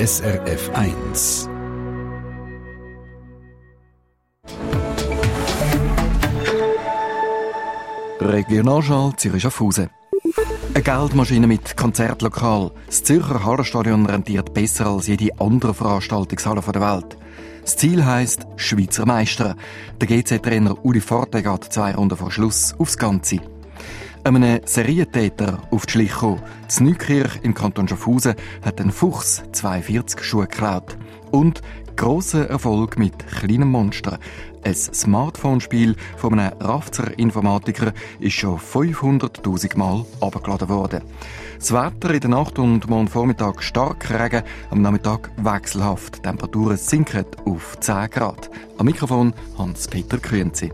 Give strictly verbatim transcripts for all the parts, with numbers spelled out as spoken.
S R F eins. Regionalschall Zürich-Schaffhausen. Eine Geldmaschine mit Konzertlokal. Das Zürcher Hallenstadion rentiert besser als jede andere Veranstaltungshalle der Welt. Das Ziel heisst Schweizer Meister. Der G Z-Trainer Uli Forte geht zwei Runden vor Schluss aufs Ganze. Einem Serientäter auf die Schliche gekommen. In Neukirch im Kanton Schaffhausen hat ein Fuchs zweiundvierzig Schuhe geklaut. Und grosser Erfolg mit kleinen Monstern. Ein Smartphone-Spiel von einem Rafzer Informatiker ist schon fünfhunderttausend Mal abgeladen worden. Das Wetter in der Nacht und morgen Vormittag stark Regen, am Nachmittag wechselhaft. Die Temperaturen sinken auf zehn Grad. Am Mikrofon Hans-Peter Grünzi.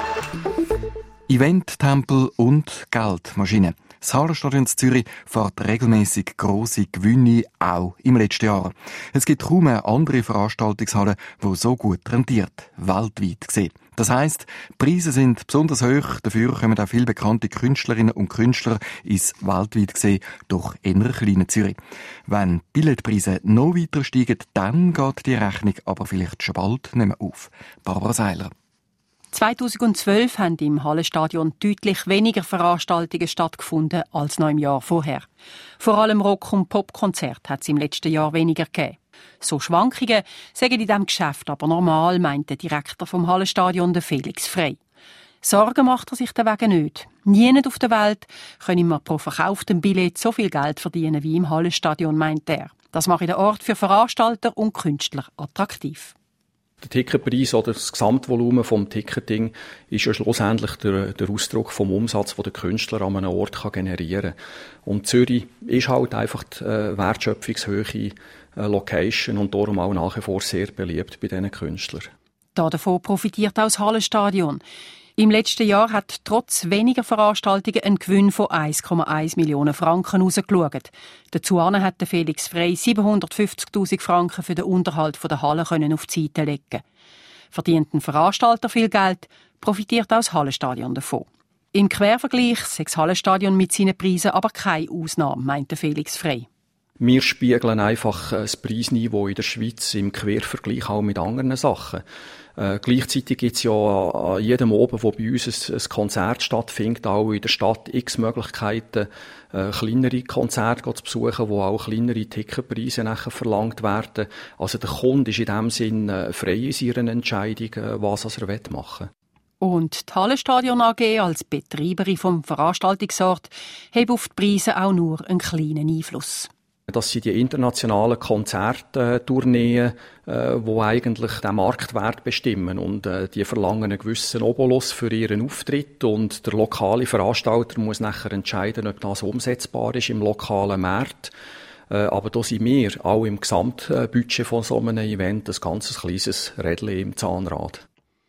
Event-Tempel und Geldmaschine. Das Hallenstadion in Zürich fährt regelmässig grosse Gewinne, auch im letzten Jahr. Es gibt kaum eine andere Veranstaltungshalle, die so gut rentiert, weltweit gesehen. Das heisst, die Preise sind besonders hoch, dafür kommen auch viele bekannte Künstlerinnen und Künstler ins weltweit gesehen doch eher kleinen Zürich. Wenn die Billetpreise noch weiter steigen, dann geht die Rechnung aber vielleicht schon bald nicht mehr auf. Barbara Seiler. zweitausendzwölf haben im Hallenstadion deutlich weniger Veranstaltungen stattgefunden als noch im Jahr vorher. Vor allem Rock- und Popkonzerte hat es im letzten Jahr weniger gegeben. So Schwankungen sagen in diesem Geschäft aber normal, meint der Direktor vom Hallenstadion, der Felix Frey. Sorgen macht er sich deswegen nicht. Niemand auf der Welt könne man pro verkauftem Billett so viel Geld verdienen wie im Hallenstadion, meint er. Das mache den Ort für Veranstalter und Künstler attraktiv. Der Ticketpreis oder das Gesamtvolumen vom Ticketing ist ja schlussendlich der, der Ausdruck vom Umsatz, den der Künstler an einem Ort kann generieren kann. Und Zürich ist halt einfach die äh, wertschöpfungshöhe äh, Location und darum auch nach wie vor sehr beliebt bei diesen Künstlern. Davon profitiert auch das Hallenstadion. Im letzten Jahr hat trotz weniger Veranstaltungen ein Gewinn von eins Komma eins Millionen Franken rausgeschaut. Dazu hat der Felix Frey siebenhundertfünfzigtausend Franken für den Unterhalt der Halle auf die Seite legen. Verdient ein Veranstalter viel Geld, profitiert auch das Hallenstadion davon. Im Quervergleich sei das Hallenstadion mit seinen Preisen aber keine Ausnahme, meint der Felix Frey. Wir spiegeln einfach das Preisniveau in der Schweiz im Quervergleich auch mit anderen Sachen. Äh, gleichzeitig gibt es ja an jedem Oben, wo bei uns ein, ein Konzert stattfindet, auch in der Stadt x Möglichkeiten, äh, kleinere Konzerte zu besuchen, wo auch kleinere Ticketpreise nachher verlangt werden. Also der Kunde ist in dem Sinn äh, frei in seiner Entscheidung, äh, was er machen will. Und die Hallenstadion A G als Betreiberin vom Veranstaltungsort hat auf die Preise auch nur einen kleinen Einfluss. Das sind die internationalen Konzerttourneen, äh, die eigentlich den Marktwert bestimmen. Und äh, die verlangen einen gewissen Obolus für ihren Auftritt. Und der lokale Veranstalter muss nachher entscheiden, ob das umsetzbar ist im lokalen Markt. Äh, aber da sind wir auch im Gesamtbudget von so einem Event ein ganz kleines Rädchen im Zahnrad.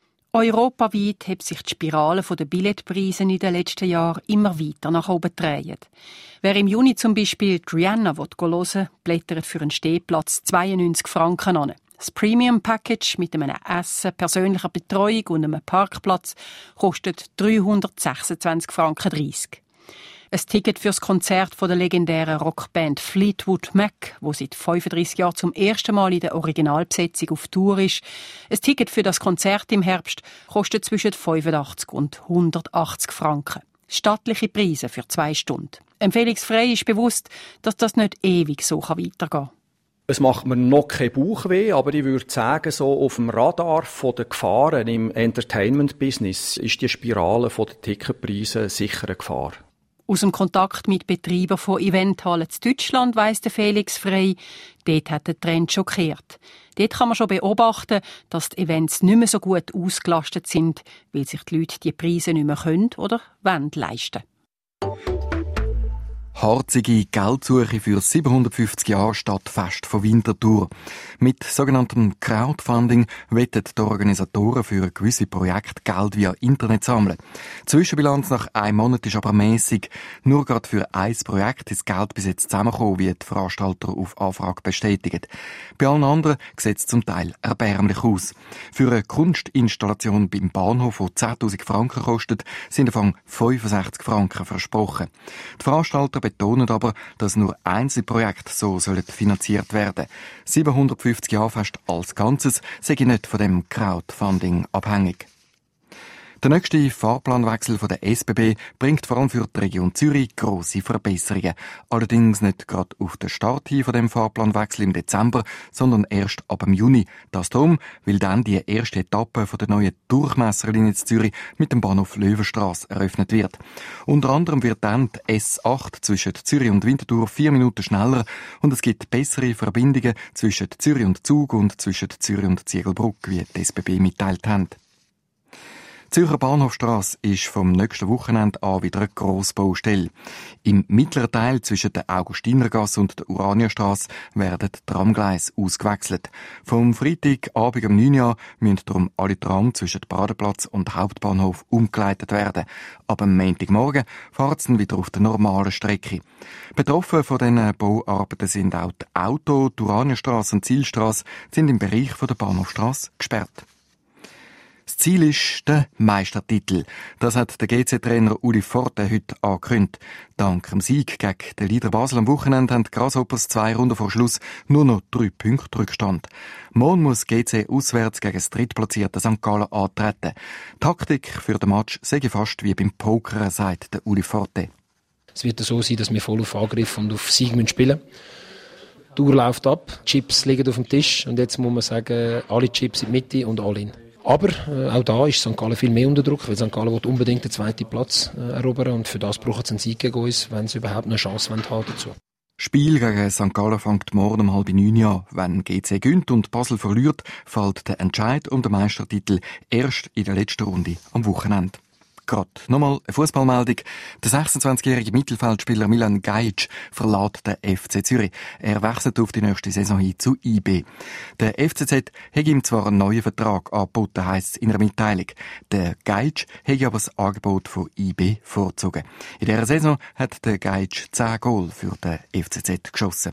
Europaweit hat sich die Spirale der Billetpreise in den letzten Jahren immer weiter nach oben gedreht. Wer im Juni zum Beispiel Rihanna hören will, blättert für einen Stehplatz zweiundneunzig Franken an. Das Premium-Package mit einem Essen, persönlicher Betreuung und einem Parkplatz kostet dreihundertsechsundzwanzig Franken dreißig. Ein Ticket für das Konzert von der legendären Rockband Fleetwood Mac, wo seit fünfunddreissig Jahren zum ersten Mal in der Originalbesetzung auf Tour ist. Ein Ticket für das Konzert im Herbst kostet zwischen fünfundachtzig und hundertachtzig Franken. Stattliche Preise für zwei Stunden. Dem Felix Frey ist bewusst, dass das nicht ewig so weitergehen kann. Es macht mir noch kein Bauchweh, aber ich würde sagen, so auf dem Radar der Gefahren im Entertainment-Business ist die Spirale der Ticketpreise sicher eine Gefahr. Aus dem Kontakt mit Betreibern von Eventhallen in Deutschland weiss der Felix Frey, dort hat der Trend schockiert. Dort kann man schon beobachten, dass die Events nicht mehr so gut ausgelastet sind, weil sich die Leute die Preise nicht mehr können oder wollen leisten. Harzige Geldsuche für siebenhundertfünfzig Jahre Stadtfest von Winterthur. Mit sogenanntem Crowdfunding wetten die Organisatoren für gewisse Projekte Geld via Internet sammeln. Die Zwischenbilanz nach einem Monat ist aber mässig. Nur gerade für ein Projekt ist das Geld bis jetzt zusammengekommen, wie die Veranstalter auf Anfrage bestätigen. Bei allen anderen sieht es zum Teil erbärmlich aus. Für eine Kunstinstallation beim Bahnhof, die zehntausend Franken kostet, sind davon fünfundsechzig Franken versprochen. Die Veranstalter betonen aber, dass nur Einzelprojekte so sollen finanziert werden. siebenhundertfünfzig Jahrfest als Ganzes sei nicht von dem Crowdfunding abhängig. Der nächste Fahrplanwechsel von der S B B bringt vor allem für die Region Zürich grosse Verbesserungen. Allerdings nicht gerade auf den Start hin von dem Fahrplanwechsel im Dezember, sondern erst ab dem Juni. Das darum, weil dann die erste Etappe von der neuen Durchmesserlinie in Zürich mit dem Bahnhof Löwenstrasse eröffnet wird. Unter anderem wird dann die S acht zwischen Zürich und Winterthur vier Minuten schneller und es gibt bessere Verbindungen zwischen Zürich und Zug und zwischen Zürich und Ziegelbrugg, wie die S B B mitteilt hat. Die Zürcher Bahnhofstrasse ist vom nächsten Wochenende an wieder eine Grossbaustelle. Im mittleren Teil zwischen der Augustinergasse und der Uraniastrasse werden die Tramgleise ausgewechselt. Vom Freitagabend um neun Uhr müssen darum alle Tram zwischen Paradeplatz und Hauptbahnhof umgeleitet werden. Ab dem Montagmorgen fahren sie dann wieder auf der normalen Strecke. Betroffen von diesen Bauarbeiten sind auch die Auto-, die Uraniastrasse und die Zielstrasse sind im Bereich der Bahnhofstrasse gesperrt. Das Ziel ist der Meistertitel. Das hat der G C-Trainer Uli Forte heute angekündigt. Dank dem Sieg gegen den Leader Basel am Wochenende haben die Grasshoppers zwei Runden vor Schluss nur noch drei Punkte Rückstand. Morgen muss G C auswärts gegen das drittplatzierte Sankt Gallen antreten. Die Taktik für den Match sei fast wie beim Poker, sagt der Uli Forte. Es wird so sein, dass wir voll auf Angriff und auf Sieg spielen müssen. Die Uhr läuft ab, die Chips liegen auf dem Tisch und jetzt muss man sagen, alle Chips in die Mitte und all in. Aber äh, auch da ist Sankt Gallen viel mehr unter Druck, weil Sankt Gallen will unbedingt den zweiten Platz äh, erobern und für das braucht es einen Sieg gegen uns, wenn sie überhaupt eine Chance haben dazu. Spiel gegen Sankt Gallen fängt morgen um halb neun an. Wenn G C gewinnt und Basel verliert, fällt der Entscheid um den Meistertitel erst in der letzten Runde am Wochenende. Gerade nochmal eine Fußballmeldung. Der sechsundzwanzigjährige Mittelfeldspieler Milan Gajic verlässt den F C Zürich. Er wechselt auf die nächste Saison hin zu I B. Der F C Z hat ihm zwar einen neuen Vertrag angeboten, heisst es in einer Mitteilung. Der Gajic hat aber das Angebot von I B vorgezogen. In dieser Saison hat der Gajic zehn Goal für den F C Z geschossen.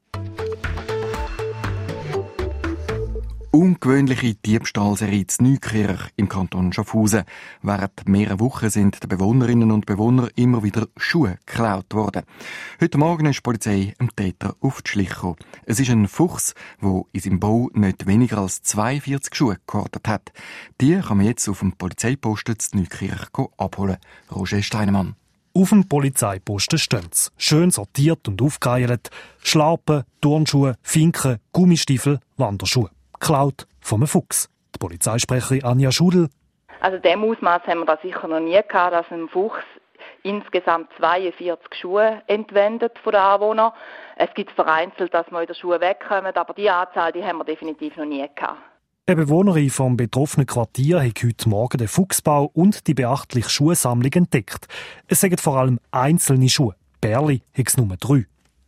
Ungewöhnliche Diebstahlserie in Neukirch im Kanton Schaffhausen. Während mehrerer Wochen sind den Bewohnerinnen und Bewohnern immer wieder Schuhe geklaut worden. Heute Morgen ist die Polizei dem Täter auf die Schliche gekommen. Es ist ein Fuchs, der in seinem Bau nicht weniger als zweiundvierzig Schuhe gehortet hat. Die kann man jetzt auf dem Polizeiposten in Neukirch abholen. Roger Steinemann. Auf dem Polizeiposten stehen sie. Schön sortiert und aufgereiht. Schlaupen, Turnschuhe, Finken, Gummistiefel, Wanderschuhe. Geklaut vom Fuchs. Die Polizeisprecherin Anja Schudel. Also in diesem Ausmaß haben wir das sicher noch nie gehabt, dass ein Fuchs insgesamt zweiundvierzig Schuhe entwendet von den Anwohnern. Es gibt vereinzelt, dass wir in den Schuhe wegkommen, aber die Anzahl die haben wir definitiv noch nie gehabt. Eine Bewohnerin vom betroffenen Quartier hat heute Morgen den Fuchsbau und die beachtliche Schuhsammlung entdeckt. Es sind vor allem einzelne Schuhe. Bärli hat es nur drei.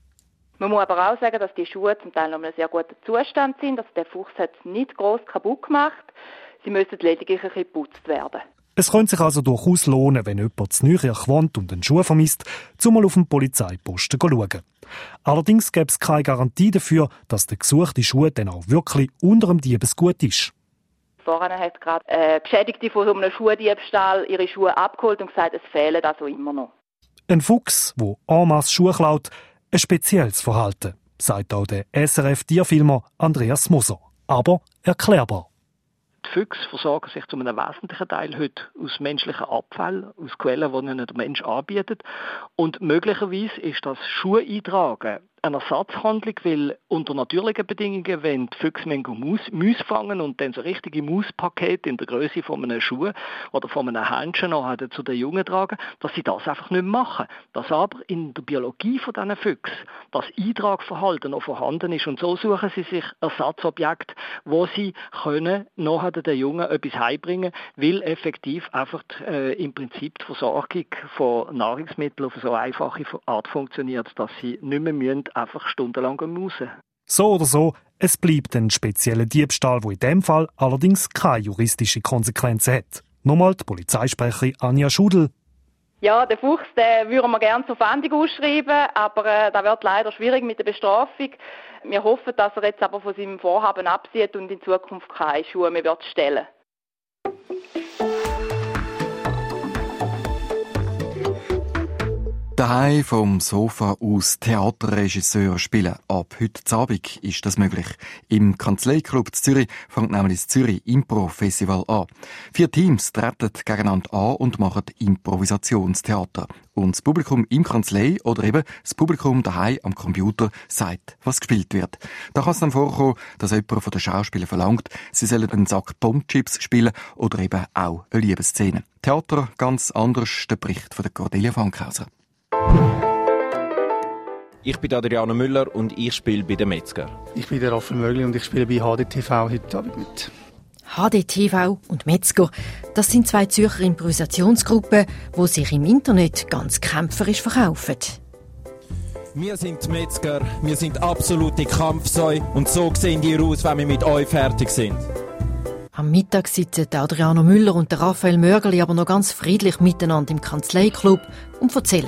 Man muss aber auch sagen, dass die Schuhe zum Teil noch in einem sehr guten Zustand sind. Also der Fuchs hat es nicht gross kaputt gemacht. Sie müssen lediglich ein bisschen geputzt werden. Es könnte sich also durchaus lohnen, wenn jemand in Neukirch wohnt und einen Schuh vermisst, zumal auf dem Polizeiposten zu schauen. Allerdings gäbe es keine Garantie dafür, dass der gesuchte Schuh dann auch wirklich unter dem Diebesgut ist. Vorhin hat gerade eine Geschädigte von so einem Schuhdiebstahl ihre Schuhe abgeholt und gesagt, es fehlen also immer noch. Ein Fuchs, der en masse Schuhe klaut, ein spezielles Verhalten, sagt auch der S R F-Tierfilmer Andreas Moser. Aber erklärbar. Die Füchse versorgen sich zu einem wesentlichen Teil heute aus menschlichen Abfällen, aus Quellen, die ihnen der Mensch anbietet. Und möglicherweise ist das Schuhe-Eintragen eine Ersatzhandlung, weil unter natürlichen Bedingungen, wenn die Füchse Maus, Maus fangen und dann so richtige Mauspakete in der Größe von einem Schuh oder von einem Händchen noch zu den Jungen tragen, dass sie das einfach nicht machen. Dass aber in der Biologie von diesen Füchsen das Eintragverhalten noch vorhanden ist und so suchen sie sich Ersatzobjekte, wo sie können nachher den Jungen etwas heimbringen, weil effektiv einfach äh, im Prinzip die Versorgung von Nahrungsmitteln auf so einfache Art funktioniert, dass sie nicht mehr müssen einfach stundenlang raus. So oder so, es bleibt ein spezieller Diebstahl, der in diesem Fall allerdings keine juristische Konsequenzen hat. Nochmal die Polizeisprecherin Anja Schudel. Ja, den Fuchs den würden wir gerne zur Fahndung ausschreiben, aber äh, das wird leider schwierig mit der Bestrafung. Wir hoffen, dass er jetzt aber von seinem Vorhaben absieht und in Zukunft keine Schuhe mehr wird stellen. Die Daheim vom Sofa aus Theaterregisseur spielen. Ab heute Abend ist das möglich. Im Kanzleiklub Zürich fängt nämlich das Zürich Impro Festival an. Vier Teams treten gegeneinander an und machen Improvisationstheater. Und das Publikum im Kanzlei oder eben das Publikum daheim am Computer sagt, was gespielt wird. Da kann es dann vorkommen, dass jemand von den Schauspielern verlangt, sie sollen einen Sack Pommchips spielen oder eben auch eine Liebesszene. Theater ganz anders, der Bericht von der Cordelia Fankhauser. Ich bin Adriano Müller und ich spiele bei den Metzger. Ich bin der Raphael Mögli und ich spiele bei H D T V heute Abend mit. H D T V und Metzger, das sind zwei Zürcher Improvisationsgruppen, die sich im Internet ganz kämpferisch verkaufen. Wir sind die Metzger, wir sind absolute Kampfsäue und so sehen die aus, wenn wir mit euch fertig sind. Am Mittag sitzen Adriano Müller und Raphael Mögli aber noch ganz friedlich miteinander im Kanzleiklub und erzählen.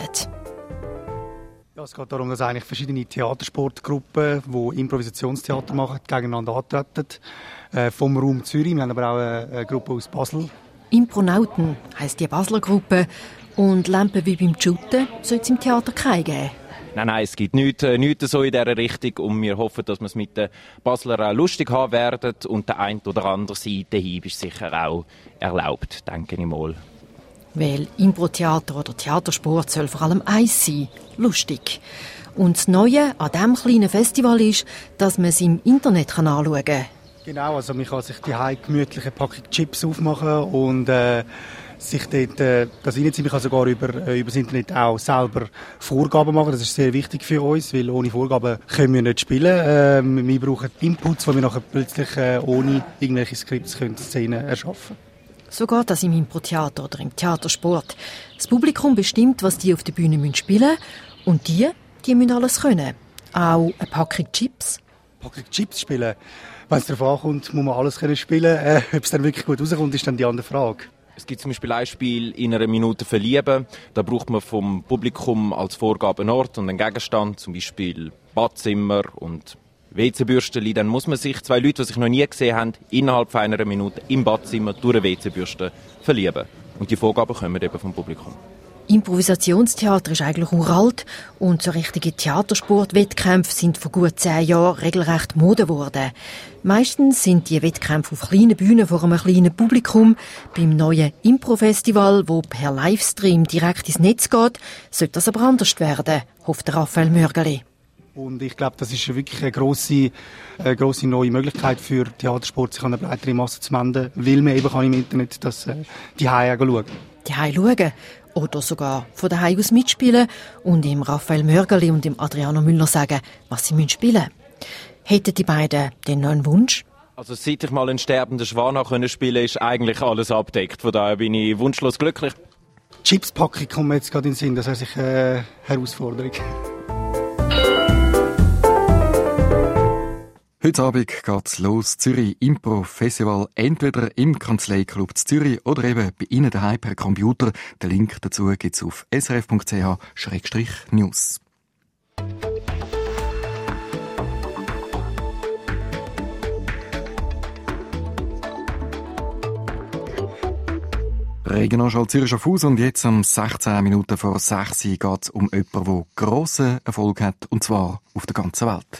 Ja, es geht darum, dass eigentlich verschiedene Theatersportgruppen, die Improvisationstheater machen, gegeneinander antreten. Äh, vom Raum Zürich, wir haben aber auch eine, eine Gruppe aus Basel. Impronauten heisst die Basler Gruppe. Und Lampen wie beim Shooten soll es im Theater keine geben. Nein, nein, es gibt nichts, äh, nichts so in dieser Richtung und wir hoffen, dass wir es mit den Basler auch lustig haben werden und der ein oder andere Seitenhieb ist sicher auch erlaubt, denke ich mal. Weil Impro-Theater oder Theatersport soll vor allem eins sein, lustig. Und das Neue an diesem kleinen Festival ist, dass man es im Internet anschauen kann. Genau, also man kann sich die gemütliche Packung Chips aufmachen und äh, sich dort äh, das reinziehen. Man kann sogar über, äh, über das Internet auch selber Vorgaben machen. Das ist sehr wichtig für uns, weil ohne Vorgaben können wir nicht spielen. Äh, wir brauchen Inputs, wo wir nachher plötzlich äh, ohne irgendwelche Skripts können Szenen erschaffen können. So geht das im Impro-Theater oder im Theatersport. Das Publikum bestimmt, was die auf der Bühne spielen müssen. Und die, die müssen alles können. Auch eine Packung Chips. Eine Packung Chips spielen? Wenn es darauf ankommt, muss man alles können spielen. Äh, ob es dann wirklich gut rauskommt, ist dann die andere Frage. Es gibt zum Beispiel ein Spiel in einer Minute verlieben. Da braucht man vom Publikum als Vorgabe einen Ort und einen Gegenstand, zum Beispiel Badzimmer und W C-Bürstchen. Dann muss man sich, zwei Leute, die sich noch nie gesehen haben, innerhalb von einer Minute im Badzimmer durch eine W C-Bürste verlieben. Und die Vorgaben kommen eben vom Publikum. Improvisationstheater ist eigentlich uralt und so richtige Theatersportwettkämpfe sind vor gut zehn Jahren regelrecht Mode geworden. Meistens sind die Wettkämpfe auf kleinen Bühnen vor einem kleinen Publikum. Beim neuen Impro-Festival, wo per Livestream direkt ins Netz geht, sollte das aber anders werden, hofft Raphael Mögli. Und ich glaube, das ist wirklich eine grosse, eine grosse neue Möglichkeit für Theatersport, sich an eine breitere Masse zu wenden, weil man eben kann im Internet das äh, die Heim schauen. Die Heim schauen? Oder sogar von daheim aus mitspielen und dem Raphael Mögli und dem Adriano Müller sagen, was sie spielen müssen. Hätten die beiden denn noch einen Wunsch? Also seit ich mal einen sterbenden Schwan spielen konnte, ist eigentlich alles abgedeckt. Von daher bin ich wunschlos glücklich. Chipspackung kommt mir jetzt gerade in den Sinn, das ist sicher eine Herausforderung. Heute Abend geht's los. Zürich Impro Festival. Entweder im Kanzleiklub Zürich oder eben bei Ihnen daheim per Computer. Den Link dazu gibt's auf s r f punkt c h schrägstrich news. Regionalschall Zürich auf Haus und jetzt um sechzehn Minuten vor sechs geht's um jemanden, der grossen Erfolg hat, und zwar auf der ganzen Welt.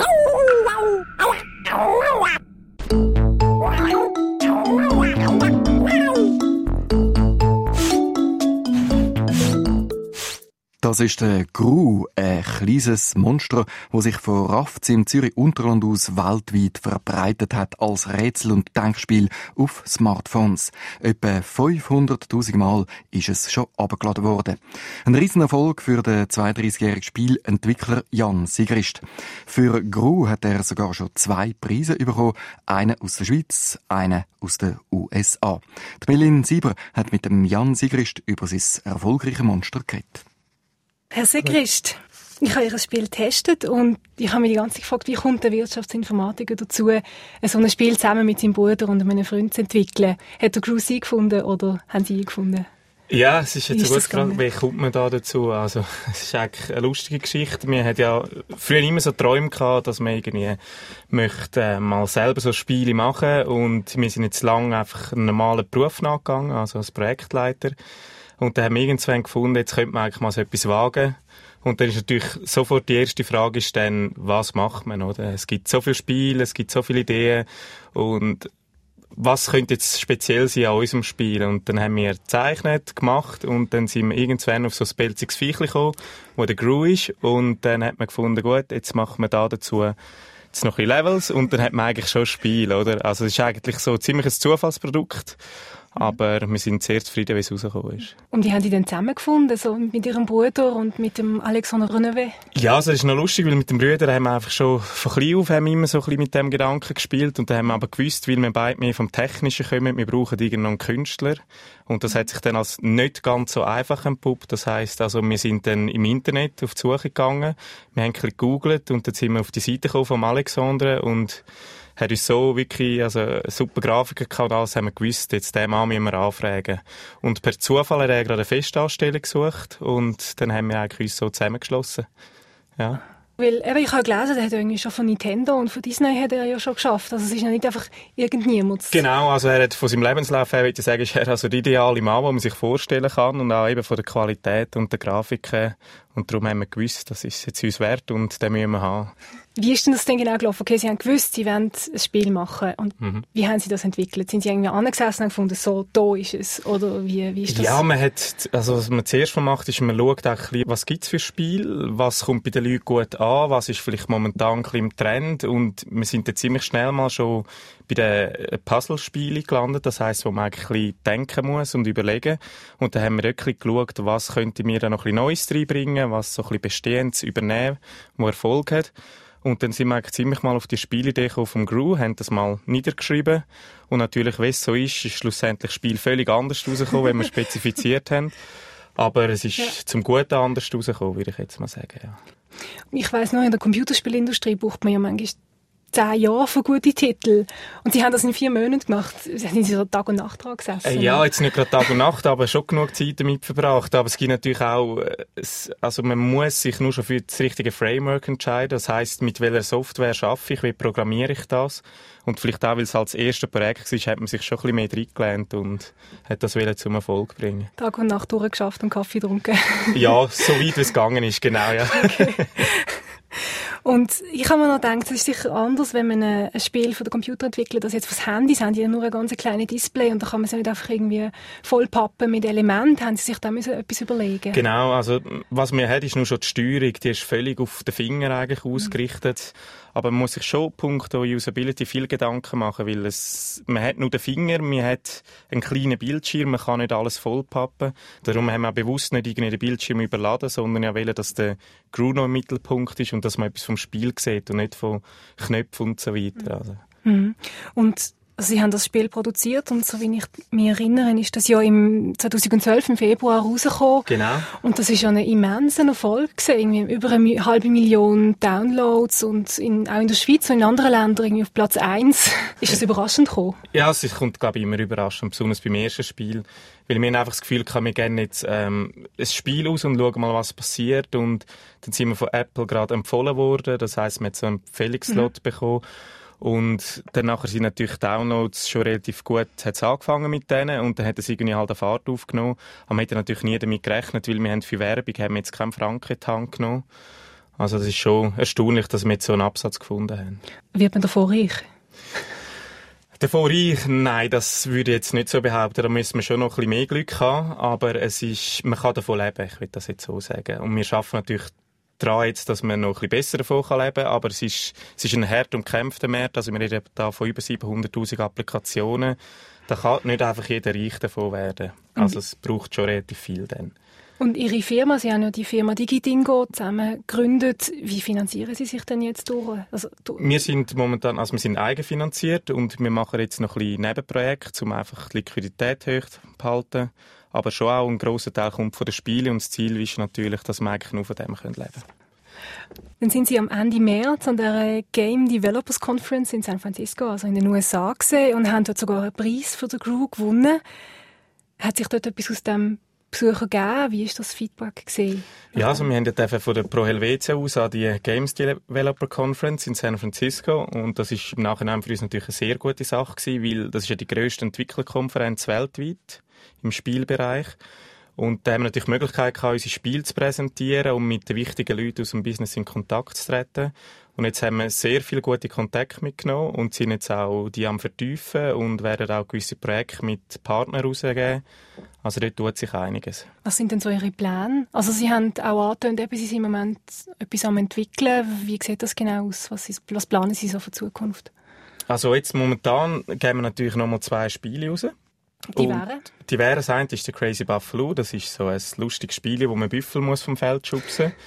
Das ist der Gru, ein kleines Monster, das sich von Rafts im Zürich Unterland aus weltweit verbreitet hat als Rätsel- und Denkspiel auf Smartphones. Etwa fünfhunderttausend Mal ist es schon abgeladen worden. Ein Riesenerfolg für den zweiunddreißigjährigen Spielentwickler Jan Sigrist. Für Gru hat er sogar schon zwei Preise bekommen, einen aus der Schweiz, einen aus den U S A. Die Melin Sieber hat mit dem Jan Sigrist über sein erfolgreiches Monster geredet. Herr Sigrist, ich habe Ihr Spiel getestet und ich habe mich die ganze Zeit gefragt, wie kommt der Wirtschaftsinformatiker dazu, so ein Spiel zusammen mit seinem Bruder und einem Freund zu entwickeln? Hat der Gru Sie gefunden oder haben Sie ihn gefunden? Ja, es ist jetzt eine gute Frage, wie kommt man da dazu? Also, es ist eigentlich eine lustige Geschichte. Wir hatten ja früher immer so Träume gehabt, dass man irgendwie möchte äh, mal selber so Spiele machen, und wir sind jetzt lange einfach einen normalen Beruf nachgegangen, also als Projektleiter. Und dann haben wir irgendwann gefunden, jetzt könnte man eigentlich mal so etwas wagen. Und dann ist natürlich sofort die erste Frage ist dann, was macht man, oder? Es gibt so viele Spiele, es gibt so viele Ideen und was könnte jetzt speziell sein an unserem Spiel? Und dann haben wir gezeichnet, gemacht und dann sind wir irgendwann auf so ein pelziges Viechli gekommen, wo der Gru ist und dann hat man gefunden, gut, jetzt machen wir da dazu jetzt noch ein bisschen Levels und dann hat man eigentlich schon ein Spiel, oder? Also es ist eigentlich so ziemlich ein Zufallsprodukt. Aber wir sind sehr zufrieden, wie es rausgekommen ist. Und wie haben die denn zusammengefunden, so mit ihrem Bruder und mit dem Alexandre Renevé? Ja, also das ist noch lustig, weil mit dem Bruder haben wir einfach schon von klein auf haben wir immer so ein bisschen mit dem Gedanken gespielt und dann haben wir aber gewusst, weil wir beide mehr vom Technischen kommen, wir brauchen irgendeinen Künstler. Und das hat sich dann als nicht ganz so einfach entpuppt. Das heisst, also wir sind dann im Internet auf die Suche gegangen, wir haben ein bisschen gegoogelt und dann sind wir auf die Seite gekommen vom Alexandre und hat uns so wirklich, also, eine super Grafiker gehabt, alles haben wir gewusst, jetzt den Mann müssen wir anfragen. Und per Zufall hat er gerade eine Festanstellung gesucht und dann haben wir eigentlich uns so zusammengeschlossen. Ja. Weil, eben, ich habe gelesen, er hat irgendwie schon von Nintendo und von Disney hat er ja schon geschafft. Also es ist ja nicht einfach irgendjemand. Genau, also er hat von seinem Lebenslauf her, würde ich sagen, ist er also der ideale Mann, den man sich vorstellen kann und auch eben von der Qualität und der Grafik her. Und darum haben wir gewusst, das ist jetzt uns wert und den müssen wir haben. Wie ist denn das denn genau gelaufen? Okay, Sie haben gewusst, Sie wollen ein Spiel machen. Und mhm. wie haben Sie das entwickelt? Sind Sie irgendwie angesessen und gefunden, so, da ist es? Oder wie, wie ist das? Ja, man hat, also was man zuerst mal macht, ist, man schaut auch ein bisschen, was gibt es für Spiel, was kommt bei den Leuten gut an, was ist vielleicht momentan ein bisschen im Trend. Und wir sind dann ziemlich schnell mal schon bei den Puzzlespielen gelandet. Das heisst, wo man eigentlich ein bisschen denken muss und überlegen. Und dann haben wir wirklich geschaut, was könnte mir da noch ein bisschen Neues reinbringen, was so ein bisschen Bestehendes übernehmen, wo Erfolg hat. Und dann sind wir eigentlich ziemlich mal auf die Spielidee gekommen vom Gru, haben das mal niedergeschrieben. Und natürlich, wie es so ist, ist schlussendlich das Spiel völlig anders rausgekommen, wenn wir spezifiziert haben. Aber es ist ja zum Guten anders rausgekommen, würde ich jetzt mal sagen. Ja. Ich weiss noch, in der Computerspielindustrie braucht man ja manchmal zehn Jahre für gute Titel. Und Sie haben das in vier Monaten gemacht. Sind Sie so Tag und Nacht dran gesessen? Äh, ja, jetzt nicht gerade Tag und Nacht, aber schon genug Zeit damit verbracht. Aber es gibt natürlich auch, also man muss sich nur schon für das richtige Framework entscheiden. Das heisst, mit welcher Software arbeite ich, wie programmiere ich das? Und vielleicht auch, weil es halt das erste Projekt war, hat man sich schon ein bisschen mehr reingelernt und hat das zum Erfolg bringen. Tag und Nacht durchgeschafft und Kaffee getrunken? Ja, so weit wie es gegangen ist, genau, ja. Okay. Und ich habe mir noch gedacht, es ist sicher anders, wenn man ein Spiel für den Computer entwickelt, als jetzt fürs Handy. Sie haben ja nur ein ganz kleines Display und da kann man es ja nicht einfach irgendwie vollpappen mit Elementen. Haben Sie sich da müssen etwas überlegen? Genau, also was man hat, ist nur schon die Steuerung. Die ist völlig auf den Finger eigentlich ausgerichtet. Mhm. Aber man muss sich schon punkto Usability viel Gedanken machen, weil es, man hat nur den Finger, man hat einen kleinen Bildschirm, man kann nicht alles vollpappen. Darum haben wir bewusst nicht irgendwie den Bildschirm überladen, sondern ja wollen, dass der Gru noch im Mittelpunkt ist und dass man etwas vom Spiel sieht und nicht von Knöpfen und so weiter. Also. Mhm. Und also Sie haben das Spiel produziert und so wie ich mich erinnere, ist das ja im zweitausendzwölf im Februar rausgekommen. Genau. Und das ist ja ein immenser Erfolg gewesen. Irgendwie über eine halbe Million Downloads und in, auch in der Schweiz und in anderen Ländern irgendwie auf Platz eins. Ist das überraschend gekommen? Ja, es kommt, glaube ich, immer überraschend, besonders beim ersten Spiel. Weil wir haben einfach das Gefühl hatten, wir gehen jetzt ähm, ein Spiel aus und schauen mal, was passiert. Und dann sind wir von Apple gerade empfohlen worden. Das heisst, wir haben so einen Empfehlungslot mhm. bekommen. Und dann nachher sind natürlich Downloads schon relativ gut, hat es angefangen mit denen und dann hat es irgendwie halt eine Fahrt aufgenommen. Aber man hätte natürlich nie damit gerechnet, weil wir haben für Werbung haben wir jetzt keinen Franken in die Hand genommen. Also das ist schon erstaunlich, dass wir jetzt so einen Absatz gefunden haben. Wird man davon reich? Davon reich? Nein, das würde ich jetzt nicht so behaupten. Da müssen wir schon noch ein bisschen mehr Glück haben. Aber es ist, man kann davon leben, ich würde das jetzt so sagen. Und wir schaffen natürlich daran jetzt, dass man noch ein bisschen besser davon leben kann, aber es ist, es ist ein hart umkämpfter Markt, also wir reden da von über siebenhunderttausend Applikationen, da kann nicht einfach jeder reich davon werden. Also es braucht schon relativ viel dann. Und Ihre Firma, Sie haben ja die Firma DigiDingo zusammen gegründet. Wie finanzieren Sie sich denn jetzt durch? Also, durch? Wir sind momentan, also wir sind eigenfinanziert und wir machen jetzt noch ein bisschen Nebenprojekte, um einfach die Liquidität hoch zu halten. Aber schon auch ein grosser Teil kommt von den Spielen und das Ziel ist natürlich, dass wir eigentlich nur von dem leben können. Dann sind Sie am Ende März an der Game Developers Conference in San Francisco, also in den U S A, gesehen und haben dort sogar einen Preis für den Gru gewonnen. Hat sich dort etwas aus dem Besucher gegeben? Wie ist das Feedback gesehen? Ja, also wir haben dort von der Pro Helvetia aus an die Games Developer Conference in San Francisco und das ist im Nachhinein für uns natürlich eine sehr gute Sache gewesen, weil das ist ja die grösste Entwicklerkonferenz weltweit im Spielbereich. Und da haben wir natürlich die Möglichkeit gehabt, unsere Spiele zu präsentieren und mit den wichtigen Leuten aus dem Business in Kontakt zu treten. Und jetzt haben wir sehr viele gute Kontakte mitgenommen und sind jetzt auch die am Vertiefen und werden auch gewisse Projekte mit Partnern rausgeben. Also dort tut sich einiges. Was sind denn so Ihre Pläne? Also Sie haben auch angetönt, Sie sind im Moment etwas am entwickeln. Wie sieht das genau aus? Was, ist, was planen Sie so für die Zukunft? Also jetzt momentan geben wir natürlich noch mal zwei Spiele raus. Die wären? Die wären, das eine ist der Crazy Buffalo. Das ist so ein lustiges Spiel, wo man Büffel muss vom Feld schubsen muss.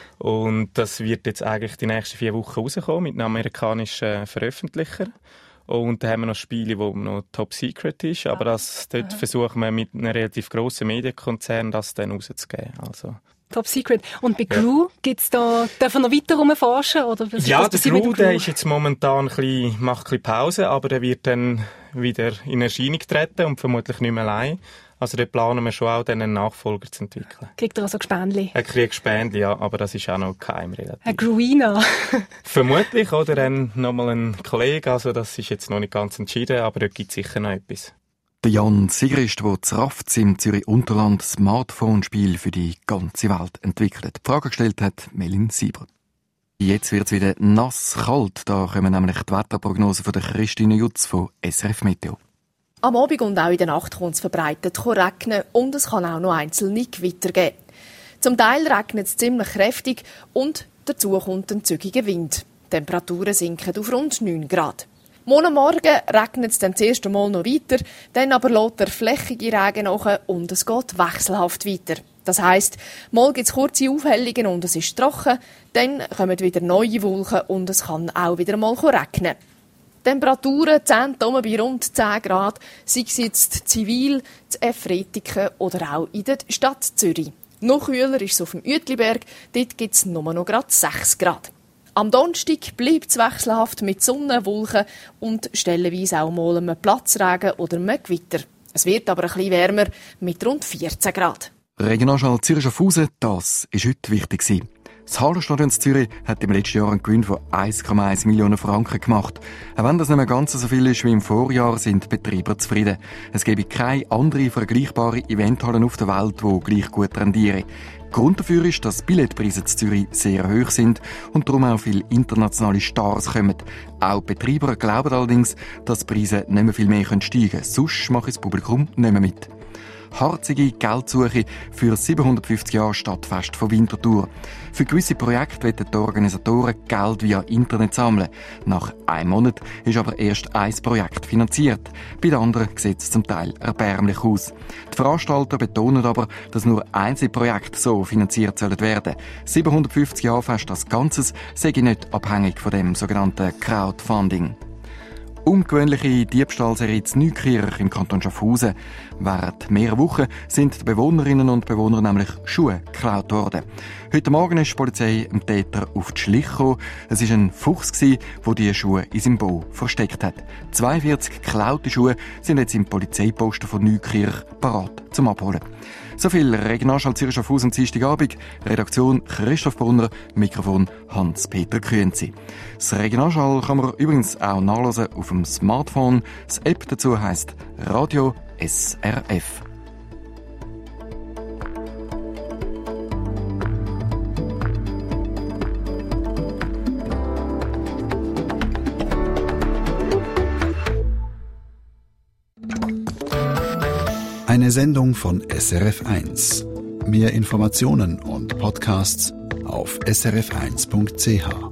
Und das wird jetzt eigentlich die nächsten vier Wochen rauskommen mit einem amerikanischen Veröffentlicher. Und dann haben wir noch Spiele, wo noch Top Secret ist. Aber das, dort Aha. versuchen wir mit einem relativ grossen Medienkonzern das dann rauszugeben. Also Top Secret. Und bei Crew, ja. gibt's da, dürfen wir noch weiter rumforschen? Oder ja, der Crew, der ist jetzt momentan ein bisschen, macht ein bisschen Pause, aber der wird dann wieder in Erscheinung treten und vermutlich nicht mehr allein. Also dort planen wir schon auch, dann einen Nachfolger zu entwickeln. Kriegt er also Gespendli? Er kriegt Gespendli, ja, aber das ist auch noch geheim relativ. Ein Gruina? Vermutlich, oder dann nochmal ein Kollege, also das ist jetzt noch nicht ganz entschieden, aber dort gibt es sicher noch etwas. Der Jan Sigrist, der zu Rafts im Zürich-Unterland Smartphone-Spiel für die ganze Welt entwickelt. Die Frage gestellt hat Melin Sieber. Jetzt wird es wieder nass kalt, da kommen nämlich die Wetterprognosen von der Christine Jutz von S R F Meteo. Am Abend und auch in der Nacht kommt es verbreitet regnen und es kann auch noch einzelne Gewitter geben. Zum Teil regnet es ziemlich kräftig und dazu kommt ein zügiger Wind. Die Temperaturen sinken auf rund neun Grad. Morgen Morgen regnet es dann das erste Mal noch weiter, dann aber lässt der flächige Regen nach und es geht wechselhaft weiter. Das heisst, mal gibt es kurze Aufhellungen und es ist trocken, dann kommen wieder neue Wolken und es kann auch wieder mal regnen. Temperaturen zehn Tonnen bei rund zehn Grad, sei es jetzt zivil, zu Efretiken oder auch in der Stadt Zürich. Noch kühler ist es auf dem Uetliberg, dort gibt es nur noch gerade sechs Grad. Am Donnerstag bleibt es wechselhaft mit Sonne, Wolken und stellenweise auch mal einem Platzregen oder einem Gewitter. Es wird aber ein bisschen wärmer mit rund vierzehn Grad. Regionalschall Zürich Schaffhausen, das war heute wichtig. Das Hallenstadion Zürich hat im letzten Jahr einen Gewinn von eins Komma eins Millionen Franken gemacht. Auch wenn das nicht mehr ganz so viel ist wie im Vorjahr, sind die Betreiber zufrieden. Es gäbe keine andere vergleichbare Eventhallen auf der Welt, die gleich gut rendieren. Grund dafür ist, dass die Billetpreise in Zürich sehr hoch sind und darum auch viele internationale Stars kommen. Auch die Betreiber glauben allerdings, dass die Preise nicht mehr viel mehr steigen können. Sonst macht das Publikum nicht mehr mit. Harzige Geldsuche für das siebenhundertfünfzig Jahre Stadtfest von Winterthur. Für gewisse Projekte wollen die Organisatoren Geld via Internet sammeln. Nach einem Monat ist aber erst ein Projekt finanziert. Bei den anderen sieht es zum Teil erbärmlich aus. Die Veranstalter betonen aber, dass nur Einzelprojekte so finanziert sollen werden. siebenhundertfünfzig Jahre Fest als Ganzes sei nicht abhängig von dem sogenannten Crowdfunding. Ungewöhnliche Diebstahlserie in Neukirch im Kanton Schaffhausen. Während mehrerer Wochen sind die Bewohnerinnen und Bewohner nämlich Schuhe geklaut worden. Heute Morgen ist die Polizei dem Täter auf die Schliche gekommen. Es war ein Fuchs, der diese Schuhe in seinem Bau versteckt hat. zweiundvierzig geklaute Schuhe sind jetzt im Polizeiposten von Neukirch parat zum Abholen. So viel Regionalschall Zürich Schaffhausen am Dienstagabend. Redaktion Christoph Brunner, Mikrofon Hans-Peter Küenzi. Das Regionalschall kann man übrigens auch nachlesen auf dem Smartphone. Das App dazu heisst Radio S R F. Eine Sendung von S R F eins. Mehr Informationen und Podcasts auf s r f eins punkt c h.